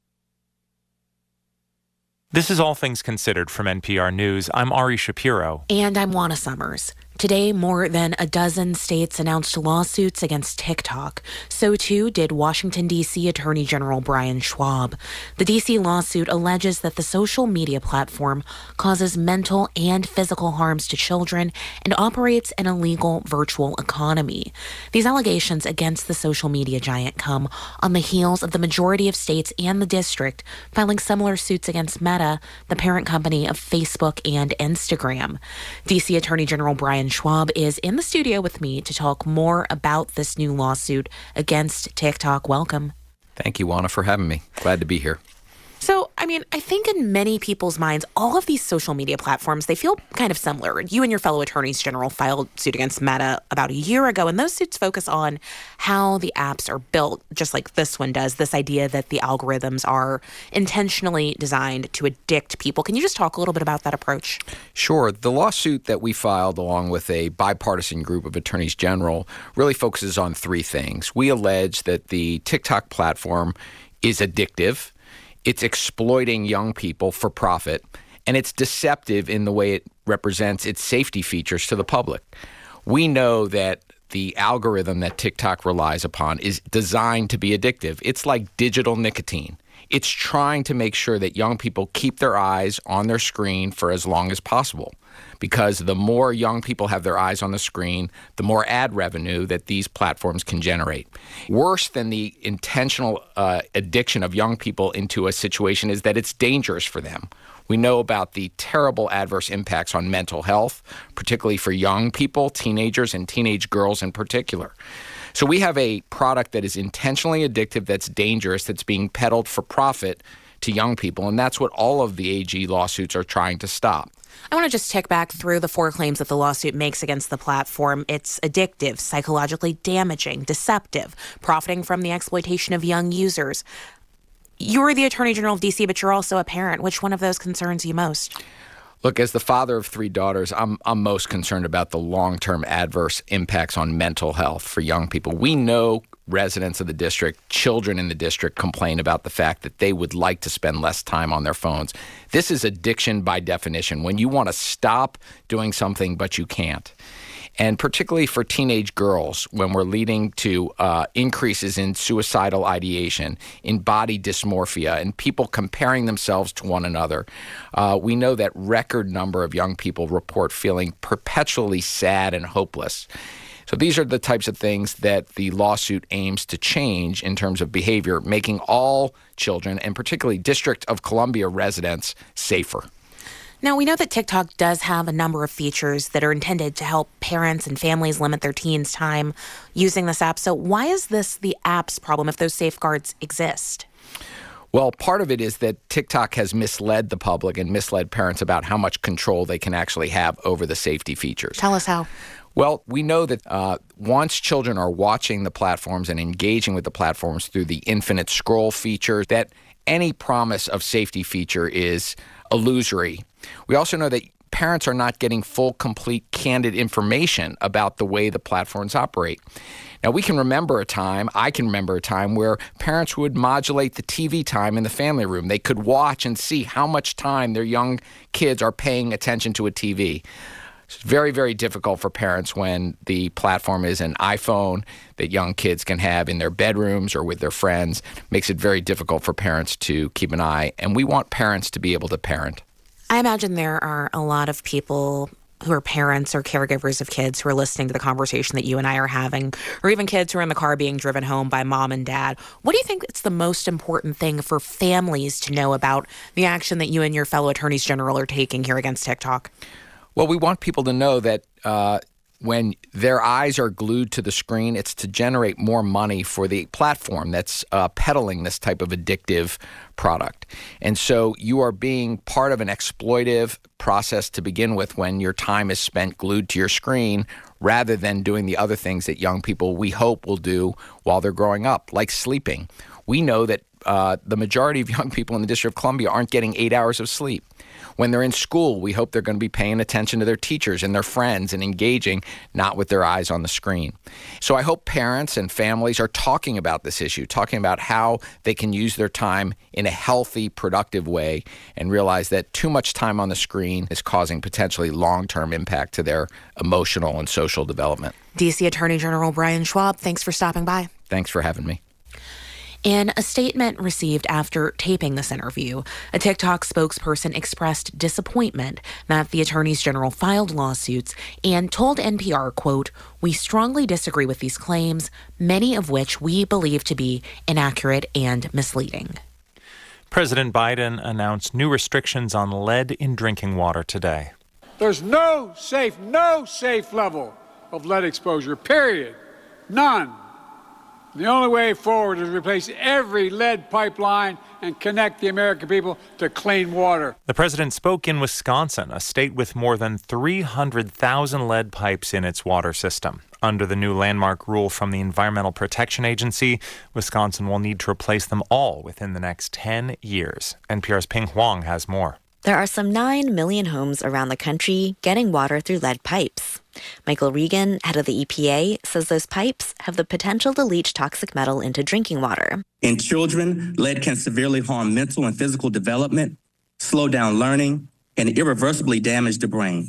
This is All Things Considered from N P R News. I'm Ari Shapiro. And I'm Juana Summers. Today, more than a dozen states announced lawsuits against TikTok. So too did Washington, D C Attorney General Brian Schwab. The D C lawsuit alleges that the social media platform causes mental and physical harms to children and operates an illegal virtual economy. These allegations against the social media giant come on the heels of the majority of states and the district filing similar suits against Meta, the parent company of Facebook and Instagram. D C Attorney General Brian Schwab is in the studio with me to talk more about this new lawsuit against TikTok. Welcome. Thank you, Juana, for having me. Glad to be here. So, I mean, I think in many people's minds, all of these social media platforms, they feel kind of similar. You and your fellow attorneys general filed suit against Meta about a year ago, and those suits focus on how the apps are built, just like this one does, this idea that the algorithms are intentionally designed to addict people. Can you just talk a little bit about that approach? Sure. The lawsuit that we filed along with a bipartisan group of attorneys general really focuses on three things. We allege that the TikTok platform is addictive. It's exploiting young people for profit, and it's deceptive in the way it represents its safety features to the public. We know that the algorithm that TikTok relies upon is designed to be addictive. It's like digital nicotine. It's trying to make sure that young people keep their eyes on their screen for as long as possible, because the more young people have their eyes on the screen, the more ad revenue that these platforms can generate. Worse than the intentional uh, addiction of young people into a situation is that it's dangerous for them. We know about the terrible adverse impacts on mental health, particularly for young people, teenagers, and teenage girls in particular. So we have a product that is intentionally addictive, that's dangerous, that's being peddled for profit to young people, and that's what all of the A G lawsuits are trying to stop. I want to just tick back through the four claims that the lawsuit makes against the platform. It's addictive, psychologically damaging, deceptive, profiting from the exploitation of young users. You're the Attorney General of D C, but you're also a parent. Which one of those concerns you most? Look, as the father of three daughters, I'm I'm most concerned about the long-term adverse impacts on mental health for young people. We know residents of the district, children in the district, complain about the fact that they would like to spend less time on their phones. This is addiction by definition, when you want to stop doing something but you can't. And particularly for teenage girls, when we're leading to uh, increases in suicidal ideation, in body dysmorphia, and people comparing themselves to one another, uh, we know that record number of young people report feeling perpetually sad and hopeless. So these are the types of things that the lawsuit aims to change in terms of behavior, making all children, and particularly District of Columbia residents, safer. Now, we know that TikTok does have a number of features that are intended to help parents and families limit their teens' time using this app. So why is this the app's problem if those safeguards exist? Well, part of it is that TikTok has misled the public and misled parents about how much control they can actually have over the safety features. Tell us how. Well, we know that uh, once children are watching the platforms and engaging with the platforms through the infinite scroll feature, that any promise of safety feature is illusory. We also know that parents are not getting full, complete, candid information about the way the platforms operate. Now, we can remember a time, I can remember a time where parents would modulate the T V time in the family room. They could watch and see how much time their young kids are paying attention to a T V. It's very, very difficult for parents when the platform is an iPhone that young kids can have in their bedrooms or with their friends. It makes it very difficult for parents to keep an eye, and we want parents to be able to parent. I imagine there are a lot of people who are parents or caregivers of kids who are listening to the conversation that you and I are having, or even kids who are in the car being driven home by mom and dad. What do you think is the most important thing for families to know about the action that you and your fellow attorneys general are taking here against TikTok? Well, we want people to know that uh, when their eyes are glued to the screen, it's to generate more money for the platform that's uh, peddling this type of addictive product. And so you are being part of an exploitive process to begin with when your time is spent glued to your screen rather than doing the other things that young people, we hope, will do while they're growing up, like sleeping. We know that uh, the majority of young people in the District of Columbia aren't getting eight hours of sleep. When they're in school, we hope they're going to be paying attention to their teachers and their friends and engaging, not with their eyes on the screen. So I hope parents and families are talking about this issue, talking about how they can use their time in a healthy, productive way, and realize that too much time on the screen is causing potentially long-term impact to their emotional and social development. D C Attorney General Brian Schwab, thanks for stopping by. Thanks for having me. In a statement received after taping this interview, a TikTok spokesperson expressed disappointment that the attorneys general filed lawsuits and told N P R, quote, "We strongly disagree with these claims, many of which we believe to be inaccurate and misleading." President Biden announced new restrictions on lead in drinking water today. There's no safe, no safe level of lead exposure, period. None. The only way forward is to replace every lead pipeline and connect the American people to clean water. The president spoke in Wisconsin, a state with more than three hundred thousand lead pipes in its water system. Under the new landmark rule from the Environmental Protection Agency, Wisconsin will need to replace them all within the next ten years. N P R's Ping Huang has more. There are some nine million homes around the country getting water through lead pipes. Michael Regan, head of the E P A, says those pipes have the potential to leach toxic metal into drinking water. In children, lead can severely harm mental and physical development, slow down learning, and irreversibly damage the brain.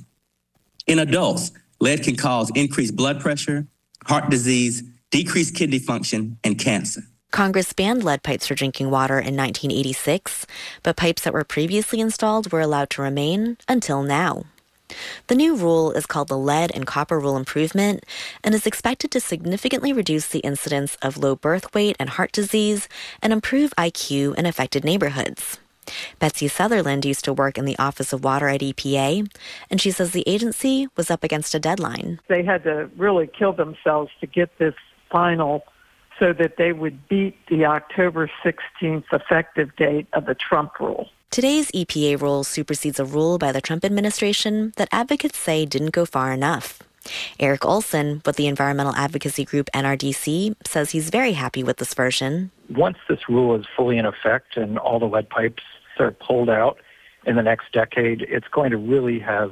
In adults, lead can cause increased blood pressure, heart disease, decreased kidney function, and cancer. Congress banned lead pipes for drinking water in nineteen eighty-six, but pipes that were previously installed were allowed to remain until now. The new rule is called the Lead and Copper Rule Improvement and is expected to significantly reduce the incidence of low birth weight and heart disease and improve I Q in affected neighborhoods. Betsy Sutherland used to work in the Office of Water at E P A, and she says the agency was up against a deadline. They had to really kill themselves to get this final so that they would beat the October sixteenth effective date of the Trump rule. Today's E P A rule supersedes a rule by the Trump administration that advocates say didn't go far enough. Eric Olson, with the environmental advocacy group N R D C, says he's very happy with this version. Once this rule is fully in effect and all the lead pipes are pulled out in the next decade, it's going to really have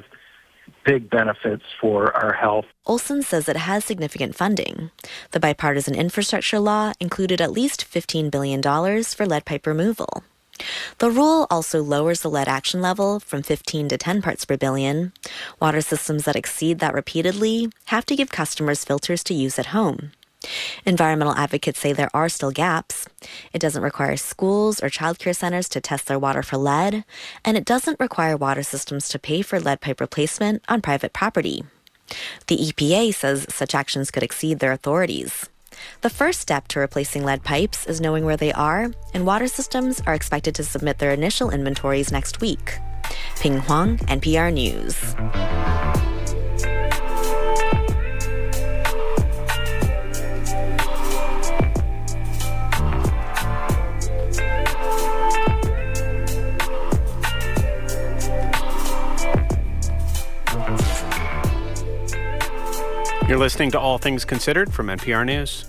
big benefits for our health. Olson says it has significant funding. The bipartisan infrastructure law included at least fifteen billion dollars for lead pipe removal. The rule also lowers the lead action level from fifteen to ten parts per billion. Water systems that exceed that repeatedly have to give customers filters to use at home. Environmental advocates say there are still gaps. It doesn't require schools or childcare centers to test their water for lead, and it doesn't require water systems to pay for lead pipe replacement on private property. The E P A says such actions could exceed their authorities. The first step to replacing lead pipes is knowing where they are, and water systems are expected to submit their initial inventories next week. Ping Huang, N P R News. You're listening to All Things Considered from N P R News.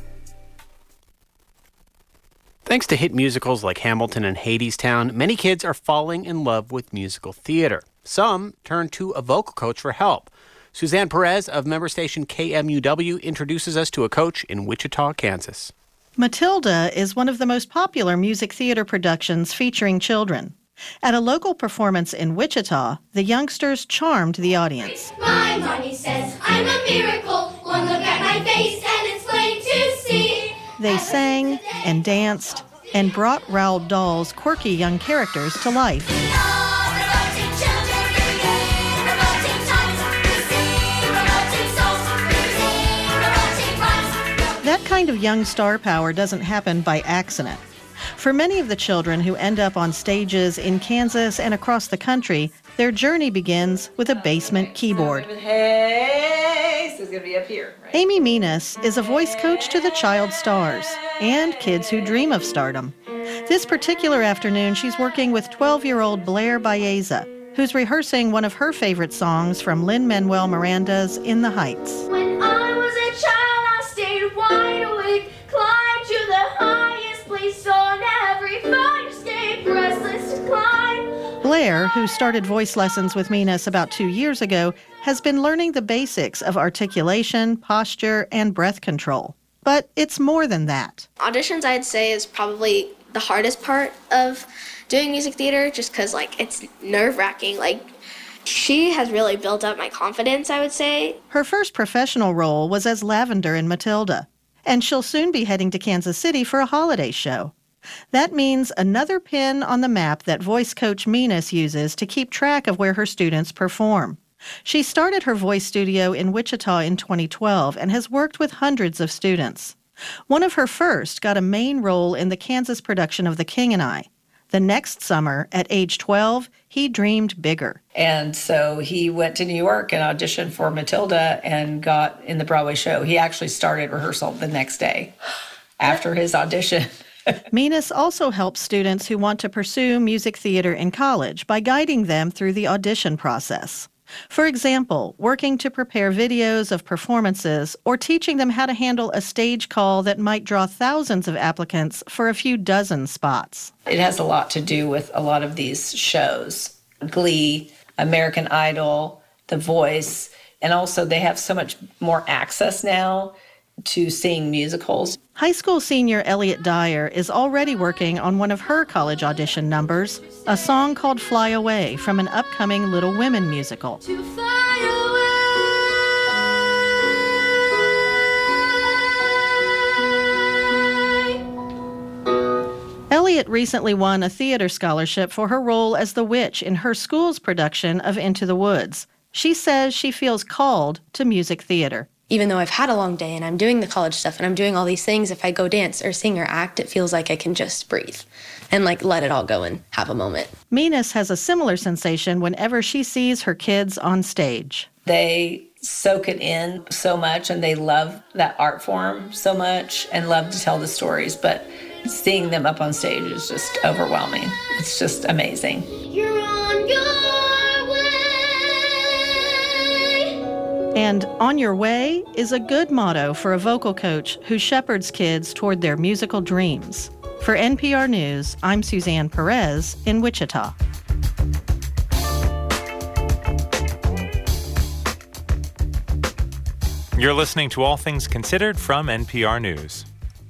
Thanks to hit musicals like Hamilton and Hadestown, many kids are falling in love with musical theater. Some turn to a vocal coach for help. Suzanne Perez of member station K M U W introduces us to a coach in Wichita, Kansas. Matilda is one of the most popular music theater productions featuring children. At a local performance in Wichita, the youngsters charmed the audience. My mommy says I'm a miracle. One look at my face and it's plain to see. They sang and danced and brought Roald Dahl's quirky young characters to life. That kind of young star power doesn't happen by accident. For many of the children who end up on stages in Kansas and across the country, their journey begins with a basement keyboard. Hey, so it's going to be up here. Right? Amy Menas is a voice coach to the child stars and kids who dream of stardom. This particular afternoon, she's working with twelve-year-old Blair Baeza, who's rehearsing one of her favorite songs from Lin-Manuel Miranda's In the Heights. When I was a child, I stayed wide awake, climbed to the highest place on every fire escape, restless to climb. Blair, who started voice lessons with Menas about two years ago, has been learning the basics of articulation, posture, and breath control. But it's more than that. Auditions, I'd say, is probably the hardest part of doing music theater, just because, like, it's nerve-wracking. Like, she has really built up my confidence, I would say. Her first professional role was as Lavender in Matilda, and she'll soon be heading to Kansas City for a holiday show. That means another pin on the map that voice coach Menas uses to keep track of where her students perform. She started her voice studio in Wichita in twenty twelve and has worked with hundreds of students. One of her first got a main role in the Kansas production of The King and I. The next summer, at age twelve, he dreamed bigger. And so he went to New York and auditioned for Matilda and got in the Broadway show. He actually started rehearsal the next day after his audition. Menas also helps students who want to pursue music theater in college by guiding them through the audition process. For example, working to prepare videos of performances or teaching them how to handle a stage call that might draw thousands of applicants for a few dozen spots. It has a lot to do with a lot of these shows, Glee, American Idol, The Voice, and also they have so much more access now to seeing musicals. High school senior Elliot Dyer is already working on one of her college audition numbers, a song called Fly Away from an upcoming Little Women musical. To fly away. Elliot recently won a theater scholarship for her role as the witch in her school's production of Into the Woods. She says she feels called to music theater. Even though I've had a long day and I'm doing the college stuff and I'm doing all these things, if I go dance or sing or act, it feels like I can just breathe and like let it all go and have a moment. Menas has a similar sensation whenever she sees her kids on stage. They soak it in so much and they love that art form so much and love to tell the stories, but seeing them up on stage is just overwhelming. It's just amazing. You're on your And On Your Way is a good motto for a vocal coach who shepherds kids toward their musical dreams. For N P R News, I'm Suzanne Perez in Wichita. You're listening to All Things Considered from N P R News.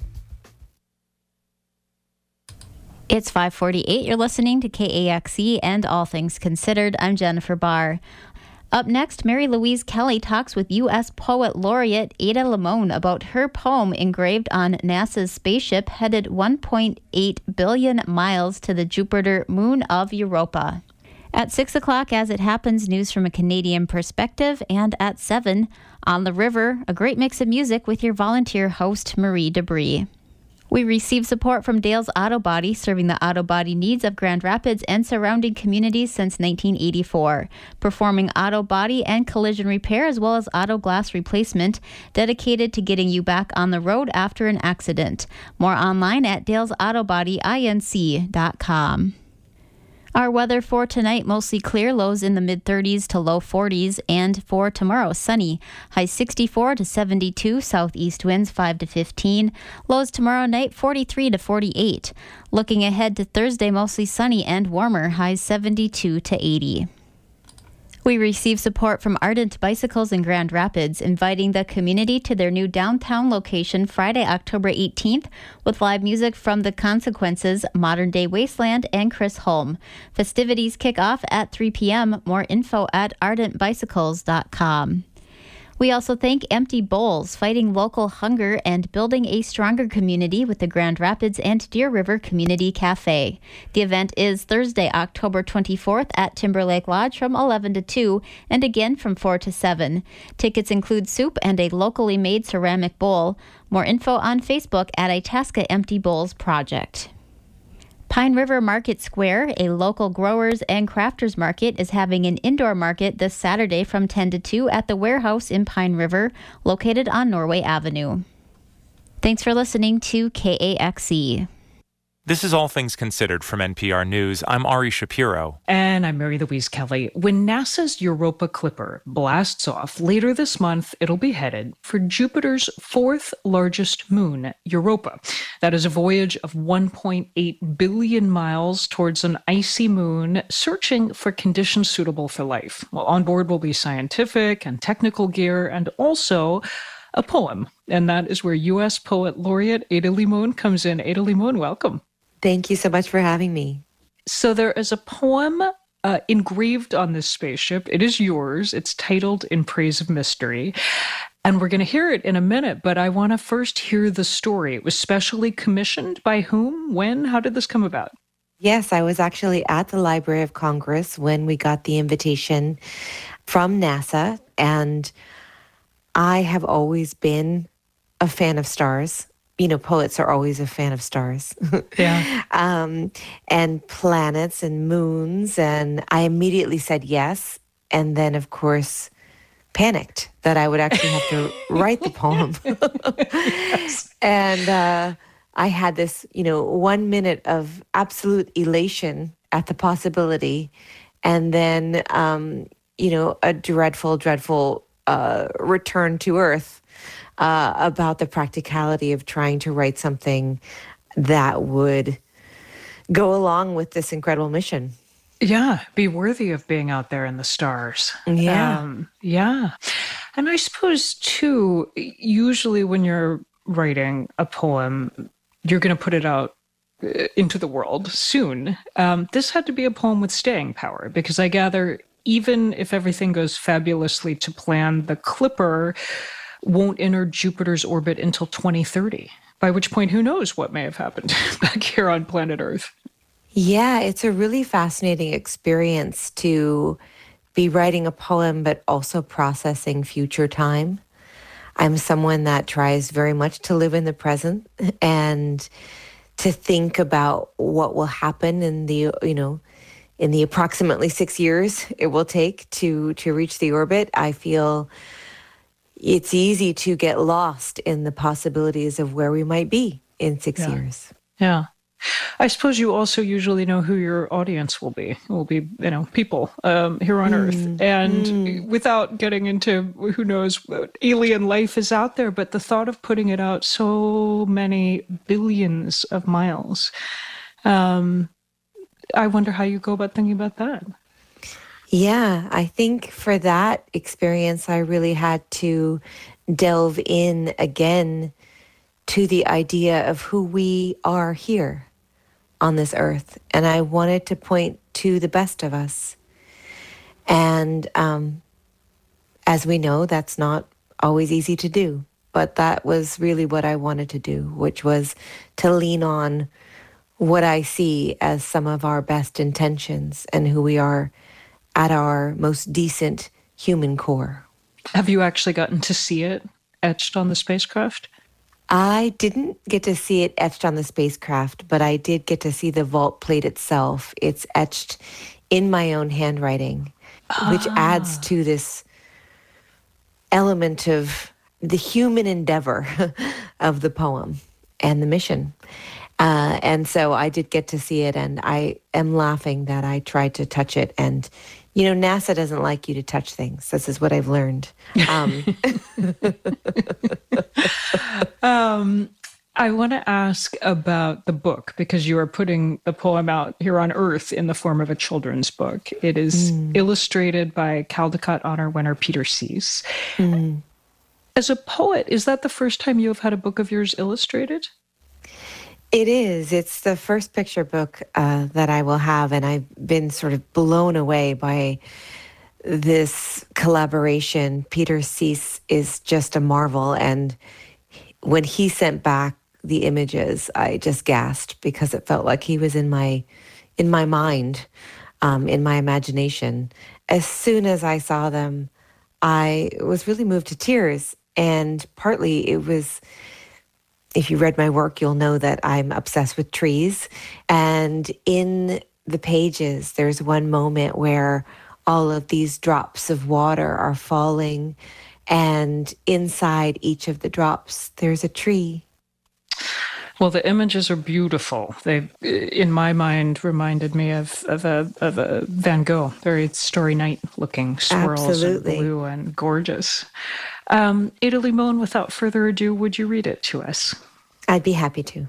It's five forty-eight. You're listening to K A X E and All Things Considered. I'm Jennifer Barr. Up next, Mary Louise Kelly talks with U S Poet Laureate Ada Limon about her poem engraved on NASA's spaceship headed one point eight billion miles to the Jupiter moon of Europa. At six o'clock, As It Happens, news from a Canadian perspective, and at seven, On the River, a great mix of music with your volunteer host, Marie Debris. We receive support from Dale's Auto Body, serving the auto body needs of Grand Rapids and surrounding communities since nineteen eighty-four, performing auto body and collision repair as well as auto glass replacement, dedicated to getting you back on the road after an accident. More online at dales auto body inc dot com. Our weather for tonight, mostly clear, lows in the mid thirties to low forties, and for tomorrow, sunny, highs sixty-four to seventy-two, southeast winds five to fifteen, lows tomorrow night forty-three to forty-eight. Looking ahead to Thursday, mostly sunny and warmer, highs seventy-two to eighty. We received support from Ardent Bicycles in Grand Rapids, inviting the community to their new downtown location Friday, October eighteenth, with live music from The Consequences, Modern Day Wasteland, and Chris Holm. Festivities kick off at three p.m. More info at ardent bicycles dot com. We also thank Empty Bowls, fighting local hunger and building a stronger community with the Grand Rapids and Deer River Community Cafe. The event is Thursday, October twenty-fourth at Timberlake Lodge from eleven to two and again from four to seven. Tickets include soup and a locally made ceramic bowl. More info on Facebook at Itasca Empty Bowls Project. Pine River Market Square, a local growers and crafters market, is having an indoor market this Saturday from ten to two at the warehouse in Pine River, located on Norway Avenue. Thanks for listening to K A X E. This is All Things Considered from N P R News. I'm Ari Shapiro. And I'm Mary Louise Kelly. When NASA's Europa Clipper blasts off later this month, it'll be headed for Jupiter's fourth largest moon, Europa. That is a voyage of one point eight billion miles towards an icy moon, searching for conditions suitable for life. Well, on board will be scientific and technical gear and also a poem. And that is where U S Poet Laureate Ada Limon comes in. Ada Limon, welcome. Thank you so much for having me. So there is a poem uh, engraved on this spaceship. It is yours. It's titled In Praise of Mystery. And we're going to hear it in a minute, but I want to first hear the story. It was specially commissioned by whom? When? How did this come about? Yes, I was actually at the Library of Congress when we got the invitation from NASA. And I have always been a fan of stars. You know, poets are always a fan of stars. Yeah. um, and planets and moons. And I immediately said yes. And then, of course, panicked that I would actually have to write the poem. Yes. And uh, I had this, you know, one minute of absolute elation at the possibility. And then, um, you know, a dreadful, dreadful uh, return to Earth. Uh, about the practicality of trying to write something that would go along with this incredible mission. Yeah, be worthy of being out there in the stars. Yeah. Um, yeah. And I suppose, too, usually when you're writing a poem, you're going to put it out into the world soon. Um, this had to be a poem with staying power, because I gather even if everything goes fabulously to plan, the Clipper won't enter Jupiter's orbit until twenty thirty, by which point who knows what may have happened back here on planet Earth. Yeah, it's a really fascinating experience to be writing a poem, but also processing future time. I'm someone that tries very much to live in the present and to think about what will happen in the, you know, in the approximately six years it will take to, to reach the orbit. I feel it's easy to get lost in the possibilities of where we might be in six yeah. years. Yeah. I suppose you also usually know who your audience will be. It will be, you know, people um, here on mm. Earth. And mm. without getting into who knows what alien life is out there, but the thought of putting it out so many billions of miles, um, I wonder how you go about thinking about that. Yeah, I think for that experience, I really had to delve in again to the idea of who we are here on this earth. And I wanted to point to the best of us. And um, as we know, that's not always easy to do. But that was really what I wanted to do, which was to lean on what I see as some of our best intentions and who we are at our most decent human core. Have you actually gotten to see it etched on the spacecraft? I didn't get to see it etched on the spacecraft, but I did get to see the vault plate itself. It's etched in my own handwriting, ah. which adds to this element of the human endeavor of the poem and the mission. Uh, and so I did get to see it, and I am laughing that I tried to touch it. And, you know, NASA doesn't like you to touch things. This is what I've learned. Um, um, I want to ask about the book, because you are putting the poem out here on Earth in the form of a children's book. It is mm. illustrated by Caldecott Honor winner Peter Seese. Mm. As a poet, is that the first time you have had a book of yours illustrated? It is. It's the first picture book uh, that I will have, and I've been sort of blown away by this collaboration. Peter Seese is just a marvel, and when he sent back the images, I just gasped because it felt like he was in my in my mind, um, in my imagination. As soon as I saw them, I was really moved to tears, and partly it was, if you read my work, you'll know that I'm obsessed with trees. And in the pages, there's one moment where all of these drops of water are falling, and inside each of the drops, there's a tree. Well, the images are beautiful. They, in my mind, reminded me of, of, a, of a Van Gogh, very Starry Night-looking swirls. Absolutely. And blue and gorgeous. Um, Ada Limon, without further ado, would you read it to us? I'd be happy to.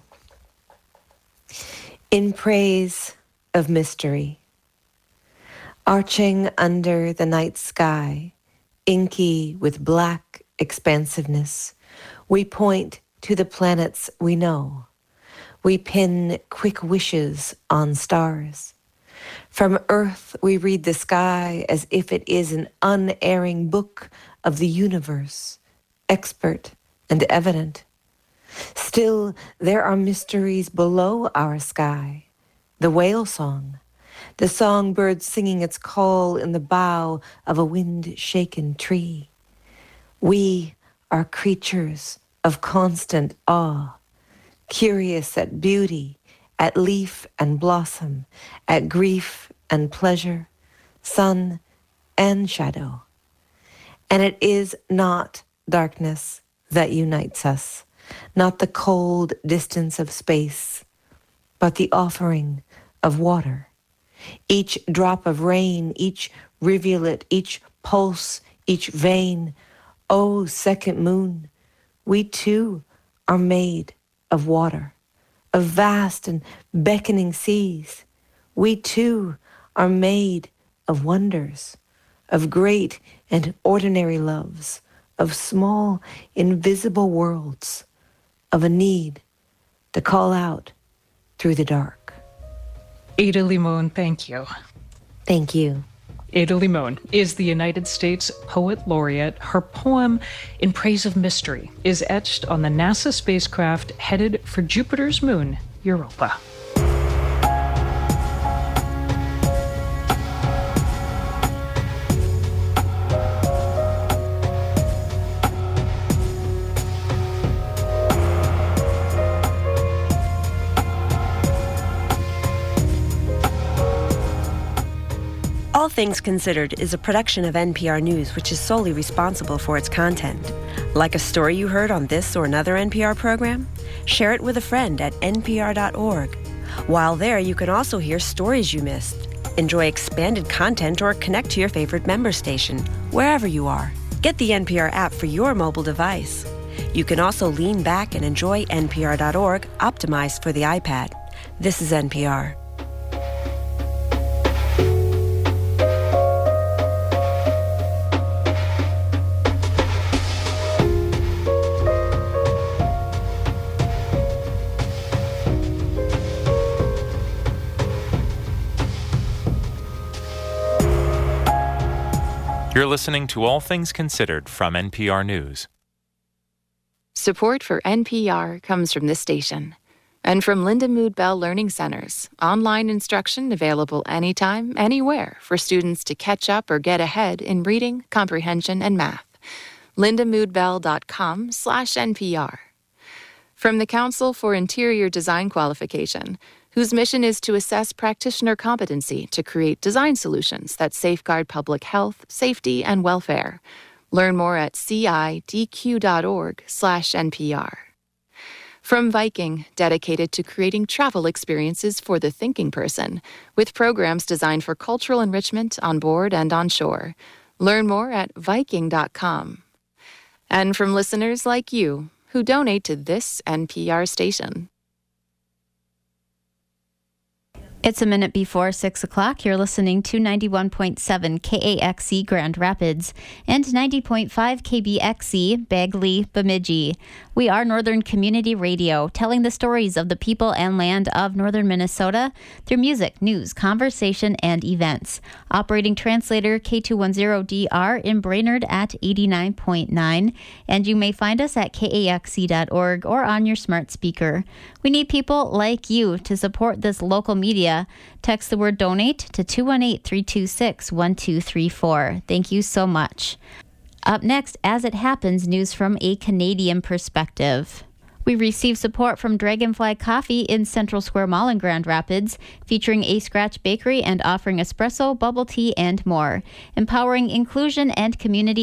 In praise of mystery, arching under the night sky, inky with black expansiveness, we point to the planets we know. We pin quick wishes on stars. From Earth we read the sky as if it is an unerring book of the universe, expert and evident. Still, there are mysteries below our sky. The whale song, the songbird singing its call in the bough of a wind-shaken tree. We are creatures of constant awe, curious at beauty, at leaf and blossom, at grief and pleasure, sun and shadow. And it is not darkness that unites us, not the cold distance of space, but the offering of water. Each drop of rain, each rivulet, each pulse, each vein. Oh, second moon, we too are made of water, of vast and beckoning seas. We too are made of wonders, of great and ordinary loves, of small, invisible worlds, of a need to call out through the dark. Ada Limon, thank you. Thank you. Ada Limon is the United States Poet Laureate. Her poem, In Praise of Mystery, is etched on the NASA spacecraft headed for Jupiter's moon, Europa. All Things Considered is a production of N P R News, which is solely responsible for its content. Like a story you heard on this or another N P R program? Share it with a friend at N P R dot org. While there, you can also hear stories you missed, enjoy expanded content, or connect to your favorite member station, wherever you are. Get the N P R app for your mobile device. You can also lean back and enjoy N P R dot org, optimized for the iPad. This is N P R. You're listening to All Things Considered from N P R News. Support for N P R comes from this station and from Linda Mood Bell Learning Centers. Online instruction available anytime, anywhere for students to catch up or get ahead in reading, comprehension, and math. linda mood bell dot com slash N P R. From the Council for Interior Design Qualification, whose mission is to assess practitioner competency to create design solutions that safeguard public health, safety, and welfare. Learn more at C I D Q dot org slash N P R. From Viking, dedicated to creating travel experiences for the thinking person, with programs designed for cultural enrichment on board and on shore. Learn more at viking dot com. And from listeners like you, who donate to this N P R station. It's a minute before six o'clock. You're listening to ninety-one point seven K A X E Grand Rapids and ninety point five K B X E Bagley, Bemidji. We are Northern Community Radio, telling the stories of the people and land of northern Minnesota through music, news, conversation, and events. Operating translator K two ten D R in Brainerd at eighty-nine point nine, and you may find us at K A X E dot org or on your smart speaker. We need people like you to support this local media. Text the word donate to two one eight, three two six, one two three four. Thank you so much. Up next, As It Happens, news from a Canadian perspective. We received support from Dragonfly Coffee in Central Square Mall in Grand Rapids, featuring a scratch bakery and offering espresso, bubble tea, and more. Empowering inclusion and community